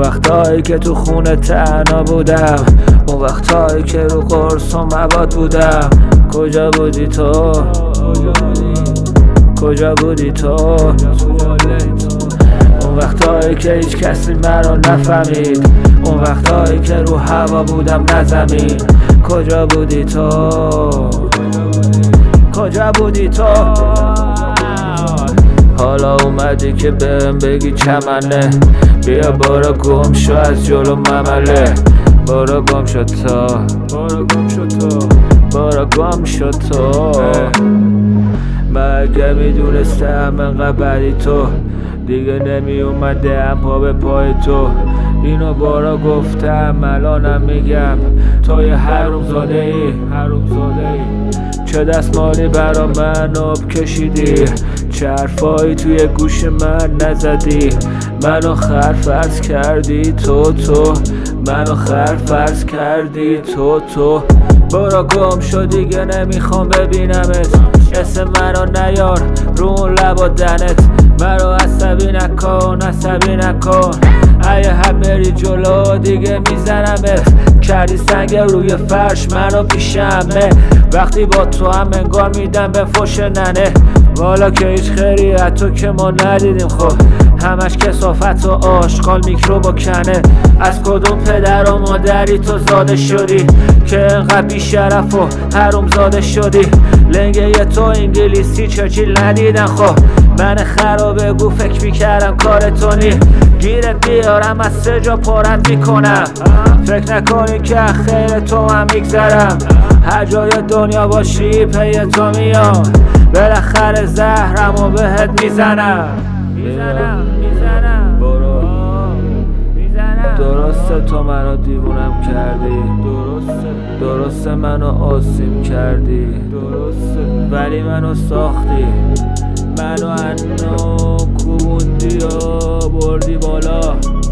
وقتایی که تو خونه تنها بودم، اون وقتایی که رو قرص و مواد بودم. کجا بودی تو؟ کجا بودی تو؟ اون وقتایی که هیچ کسی مرا نفهمید، اون وقتایی که رو هوا بودم نه زمین. کجا بودی تو؟ کجا بودی تو؟ حالا اومدی که بهم بگی چمنه، بیا برو گم شو از جلو ممله. برو گم شو تو، برو گم شو تو، برو گم شو تو. من اگه میدونستم انقدر بدی تو، دیگه نمی اومدم پا به پای تو. اینو بارا گفتم الانم میگم، تو یه حروم زاده ای، حروم زاده ای. چه دستمالی برا من آب کشیدی، چه حرفایی توی گوش من نزدی. منو خر فرض کردی تو، منو خر فرض کردی تو. برو گم شو دیگه نمیخوام ببینمت. اسم منو نیار رو اون لب و دهنت. منو عصبی نکن، عصبی نکن. اگه هم بری جلو دیگه میزنمت. کردی سنگ روی فرش منو پیشمه. وقتی با تو هم انگار میدم به فوش ننه. والا که هیچ خیری از تو که ما ندیدیم. خب همش کثافت و آشغال میکروب و کنه. از کدوم پدر و مادری تو زاده شدی که انقدر بیشرف و حروم زاده شدی؟ لنگه تو انگلیسی چرچیل ندیدن. خب من خرابه گو فکر میکردم کار تو نی. گیرت بیارم از سه جا پارت میکنم. فکر نکنی که خیر تو هم میگذرم. هر جای دنیا باشی پی تو میام. بالاخره زهرمو بهت میزنم. برو درسته تو منو دیوونم کردی، درسته منو آسیب کردی، ولی منو ساختی. منو انو کوبوندی و بردی بالا،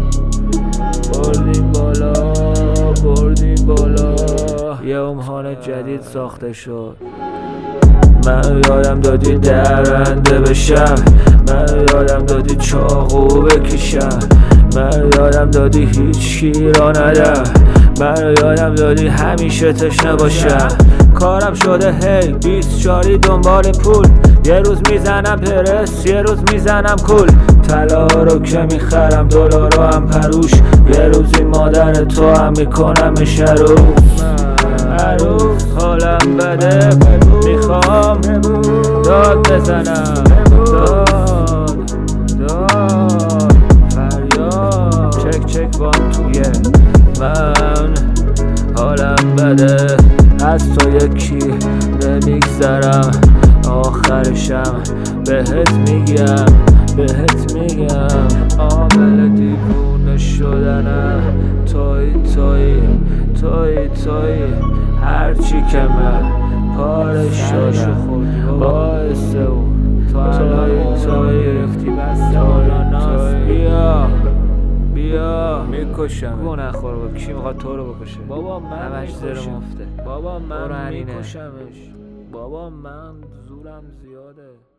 بردی بالا، بردی بالا. یه امهان جدید ساخته شد. من یادم دادی درنده بشم، من یادم دادی چاقو بکشم، من یادم دادی هیچکی را ندم، من یادم دادی همیشه تشنه باشم. کارم شده هی 24 دنبال پول. یه روز میزنم پرس، یه روز میزنم کول. طلا رو که میخرم دلار رو هم پروش. یه روزی مادر تو هم میکنم عروس. حالم بده میخوام داد بزنم، داد فریاد. چک بان توی من. حالم بده از تو یکی نمیگذرم. آخرشم بهت میگم، بهت میگم. عامل دیوونه شدنم توی هرچی که من پاره شدم باعث اون توی گرفتی بس ناس. بیا میکشم. گو نخور با کی میخواد تو رو بکشه؟ بابا من همش زیر مفته. بابا من میکشمش. بابا من زورم زیاده.